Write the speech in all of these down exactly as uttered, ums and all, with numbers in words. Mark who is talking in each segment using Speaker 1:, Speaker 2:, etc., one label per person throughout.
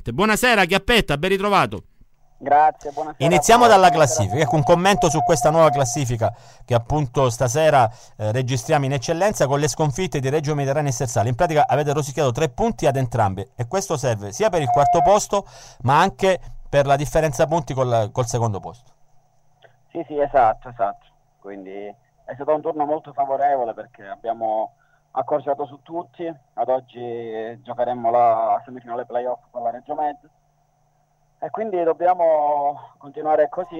Speaker 1: importante. Buonasera Chiappetta, ben ritrovato.
Speaker 2: Grazie, buonasera.
Speaker 3: Iniziamo dalla classifica, ecco un commento su questa nuova classifica che appunto stasera eh, registriamo in eccellenza con le sconfitte di Reggio Mediterraneo e Sersale. In pratica avete rosicchiato tre punti ad entrambi e questo serve sia per il quarto posto ma anche per la differenza punti col, col secondo posto.
Speaker 2: Sì, sì, esatto, esatto. Quindi è stato un turno molto favorevole perché abbiamo accorciato su tutti. Ad oggi giocheremo la semifinale playoff con la Reggio Med e quindi dobbiamo continuare così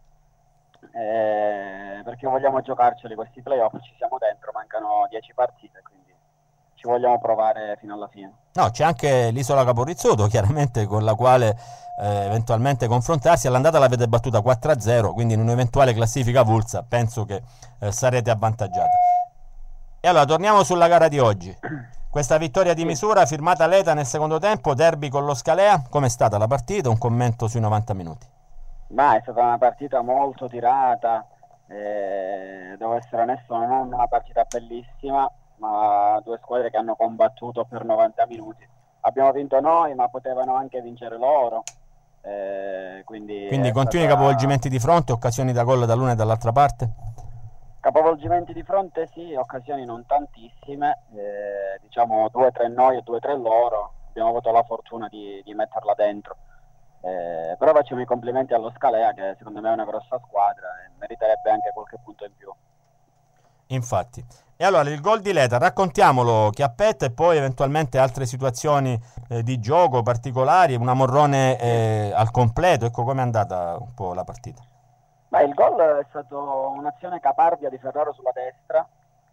Speaker 2: eh, perché vogliamo giocarceli questi playoff, ci siamo dentro, mancano dieci partite, quindi ci vogliamo provare fino alla fine.
Speaker 3: No, c'è anche l'Isola Caporizzuto, chiaramente, con la quale eh, eventualmente confrontarsi. All'andata l'avete battuta quattro a zero, quindi in un'eventuale classifica avulsa penso che eh, sarete avvantaggiati. E allora torniamo sulla gara di oggi. Questa vittoria di misura firmata Leta nel secondo tempo, derby con lo Scalea. Com'è stata la partita? Un commento sui novanta minuti.
Speaker 2: Ma è stata una partita molto tirata, eh, devo essere onesto, non è una partita bellissima, ma due squadre che hanno combattuto per novanta minuti. Abbiamo vinto noi, ma potevano anche vincere loro. Eh, quindi
Speaker 3: quindi continui
Speaker 2: stata...
Speaker 3: capovolgimenti di fronte, occasioni da gol dall'una e dall'altra parte?
Speaker 2: Capovolgimenti di fronte sì, occasioni non tantissime, eh, diciamo due tre noi e due tre loro. Abbiamo avuto la fortuna di, di metterla dentro. Eh, però facciamo i complimenti allo Scalea, che secondo me è una grossa squadra e meriterebbe anche qualche punto in più.
Speaker 3: Infatti. E allora il gol di Leta, raccontiamolo Chiappetta, e poi eventualmente altre situazioni eh, di gioco particolari, una Morrone eh, al completo. Ecco com'è andata un po' la partita.
Speaker 2: Beh, il gol è stato un'azione caparbia di Ferraro sulla destra,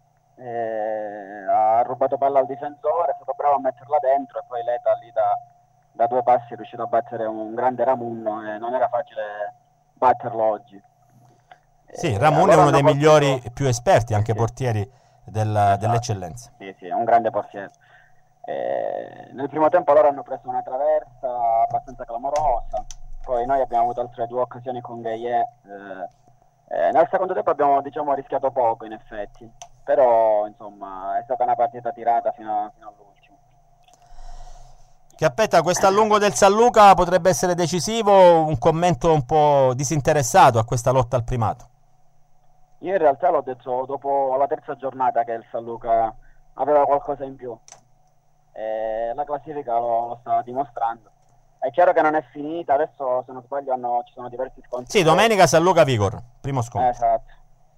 Speaker 2: eh, ha rubato palla al difensore, è stato bravo a metterla dentro e poi Leta lì da, da due passi è riuscito a battere un grande Ramunno e non era facile batterlo oggi.
Speaker 3: Sì, Ramun è uno dei migliori, più esperti, anche sì, portieri della, esatto, dell'eccellenza.
Speaker 2: Sì, sì, è un grande portiere. Eh, nel primo tempo loro hanno preso una traversa abbastanza clamorosa, poi noi abbiamo avuto altre due occasioni con Gaillet. Eh, eh, nel secondo tempo abbiamo, diciamo, rischiato poco in effetti, però insomma è stata una partita tirata fino, a, fino all'ultimo.
Speaker 3: Chiappetta, questo allungo del San Luca potrebbe essere decisivo? Un commento un po' disinteressato a questa lotta al primato?
Speaker 2: Io in realtà l'ho detto dopo la terza giornata che il San Luca aveva qualcosa in più. E la classifica lo, lo sta dimostrando. È chiaro che non è finita, adesso se non sbaglio hanno, ci sono diversi scontri.
Speaker 3: Sì, domenica San Luca Vigor, primo scontro.
Speaker 2: Esatto,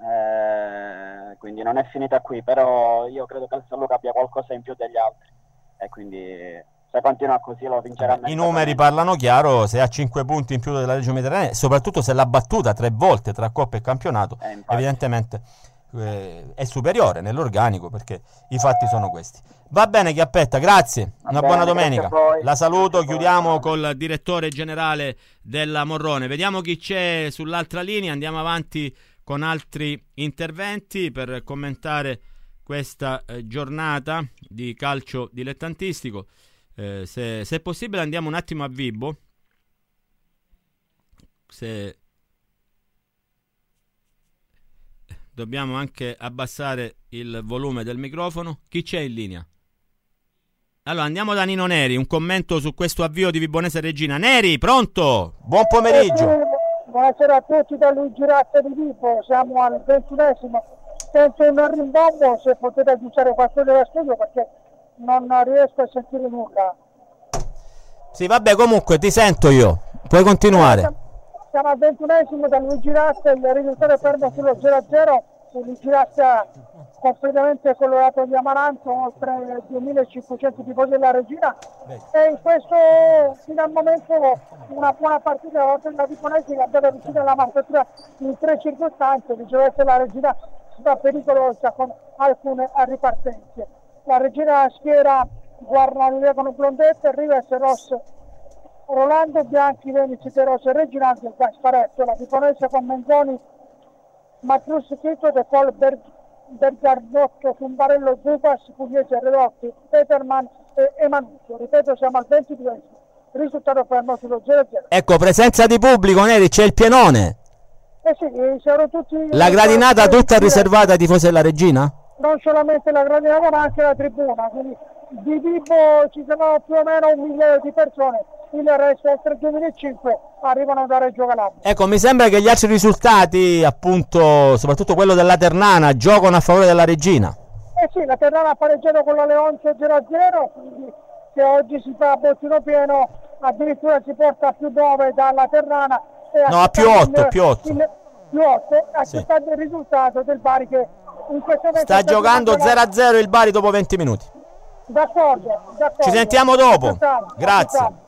Speaker 2: eh, quindi non è finita qui, però io credo che il San Luca abbia qualcosa in più degli altri e quindi se continua così lo vincerà.
Speaker 3: I numeri parlano chiaro, se ha cinque punti in più della Reggio Mediterranea, soprattutto se l'ha battuta tre volte tra Coppa e campionato, eh, evidentemente eh, è superiore nell'organico, perché i fatti sono questi. Va bene Chiappetta, grazie,
Speaker 2: Va
Speaker 3: una
Speaker 2: bene,
Speaker 3: buona domenica. La saluto, chiudiamo
Speaker 1: col direttore generale della Morrone. Vediamo chi c'è sull'altra linea, andiamo avanti con altri interventi per commentare questa eh, giornata di calcio dilettantistico. Eh, se, se è possibile andiamo un attimo a Vibo, se dobbiamo anche abbassare il volume del microfono. Chi c'è in linea? Allora andiamo da Nino Neri, un commento su questo avvio di Vibonese Regina. Neri, pronto? Buon pomeriggio.
Speaker 4: Eh, buonasera a tutti da Luigi Razza di Vibo, siamo al ventunesimo. Sento un rimbombo, se potete aggiustare qualcosa da studio perché non riesco a sentire nulla.
Speaker 3: Sì, vabbè, comunque ti sento io, puoi continuare.
Speaker 4: Eh, siamo al ventunesimo da Luigi Razza, il risultato è fermo sullo zero a zero. Luigi Razza completamente colorato di amaranto, oltre duemilacinquecento tifosi della Regina. Beh. E in questo, fino al momento, una buona partita della Vibonese che ha dato riuscita alla marcatura in tre circostanze. Viceversa la Regina sta pericolosa con alcune ripartenze. La Regina schiera Guarnalile con Blondette, Rives, Ross, Rolando, Bianchi, Venici, Teroso e Reginaldo, Gasparetto. La Vibonese con Menzoni, Matrus, Chito, De Paul, Ber- Bergardotto, Fumbarello, Zupas, Pugliese, Redotti, Peterman e Emanuccio. Ripeto, siamo al ventiduesimo. Risultato fermo sullo zero a zero.
Speaker 3: Ecco, presenza di pubblico, Neri, c'è il pienone.
Speaker 4: Eh sì, c'erano tutti.
Speaker 3: La gradinata tutta riservata ai tifosi della Regina?
Speaker 4: Non solamente la gradinata ma anche la tribuna, quindi di Vibo ci sono più o meno un migliaio di persone il resto, oltre duemilacinque, arrivano da Reggio Calabria.
Speaker 3: Ecco, mi sembra che gli altri risultati, appunto, soprattutto quello della Ternana, giocano a favore della Regina.
Speaker 4: Eh sì, la Ternana ha pareggiato con la Leonzio zero a zero, quindi se oggi si fa a bottino pieno, addirittura si porta a più nove dalla Ternana. E
Speaker 3: no, a più otto, più otto.
Speaker 4: Il, più otto, accettando sì. il risultato del Bari che in questo momento
Speaker 3: sta giocando zero a zero il Bari dopo venti minuti.
Speaker 4: D'accordo, d'accordo.
Speaker 3: Ci sentiamo dopo. Grazie.